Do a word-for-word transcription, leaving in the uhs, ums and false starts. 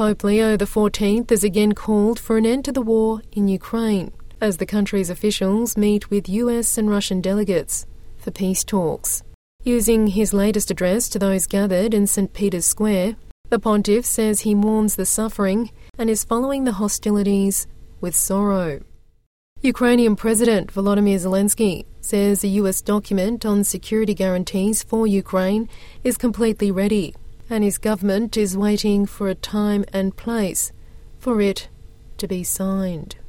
Pope Leo the fourteenth has again called for an end to the war in Ukraine as the country's officials meet with U S and Russian delegates for peace talks. Using his latest address to those gathered in Saint Peter's Square, the pontiff says he mourns the suffering and is following the hostilities with sorrow. Ukrainian President Volodymyr Zelensky says a U S document on security guarantees for Ukraine is completely ready, and his government is waiting for a time and place for it to be signed.